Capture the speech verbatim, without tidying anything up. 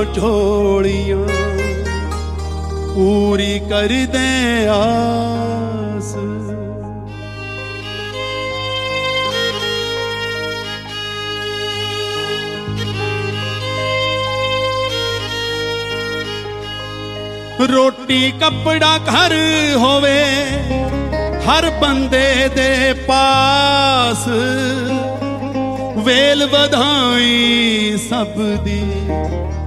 ਝੋਲੀਆਂ ਪੂਰੀ ਕਰਦੇ ਆਸ। ਰੋਟੀ ਕੱਪੜਾ ਘਰ ਹੋਵੇ ਹਰ ਬੰਦੇ ਦੇ ਪਾਸ, ਵੇਲ ਵਧਾਈ ਸਭ ਦੀ